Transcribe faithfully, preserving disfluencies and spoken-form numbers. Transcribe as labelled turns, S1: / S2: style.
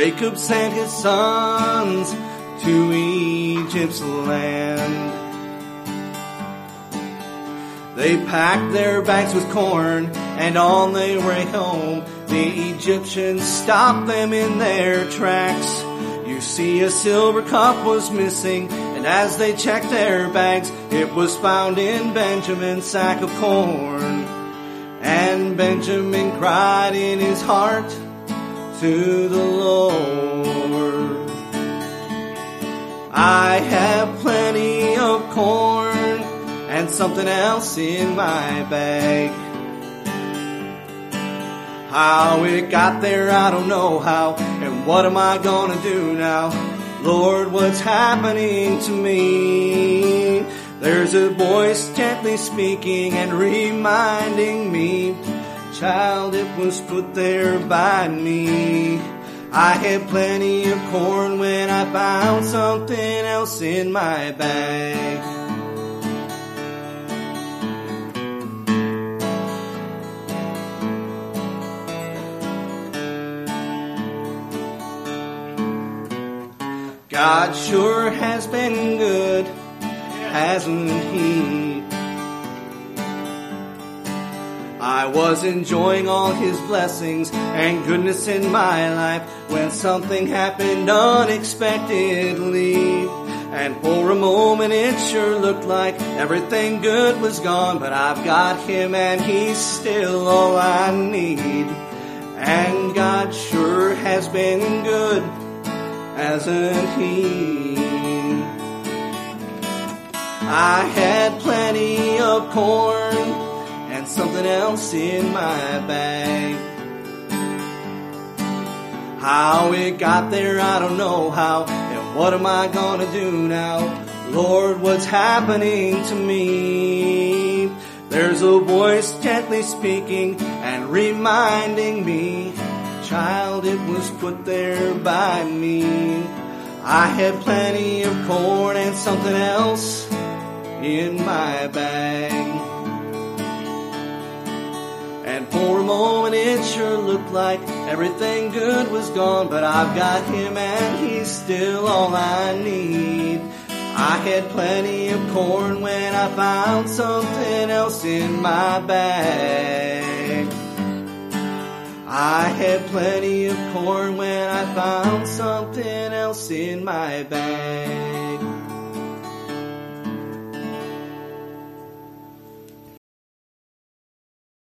S1: Jacob sent his sons to Egypt's land. They packed their bags with corn, and on their way home, the Egyptians stopped them in their tracks. You see, a silver cup was missing, and as they checked their bags, it was found in Benjamin's sack of corn. And Benjamin cried in his heart to the Lord, I have plenty of corn and something else in my bag. How it got there, I don't know how, and what am I gonna do now? Lord, what's happening to me? There's a voice gently speaking and reminding me, child, it was put there by me. I had plenty of corn when I found something else in my bag. God sure has been good, hasn't He? I was enjoying all His blessings and goodness in my life when something happened unexpectedly. And for a moment it sure looked like everything good was gone, but I've got Him and He's still all I need. And God sure has been good, hasn't He? I had plenty of corn and something else in my bag. How it got there, I don't know how, and what am I gonna do now? Lord, what's happening to me? There's a voice gently speaking and reminding me, child, it was put there by me. I had plenty of corn and something else in my bag. And for a moment it sure looked like everything good was gone, but I've got Him and He's still all I need. I had plenty of corn when I found something else in my bag. I had plenty of corn when I found something else in my bag.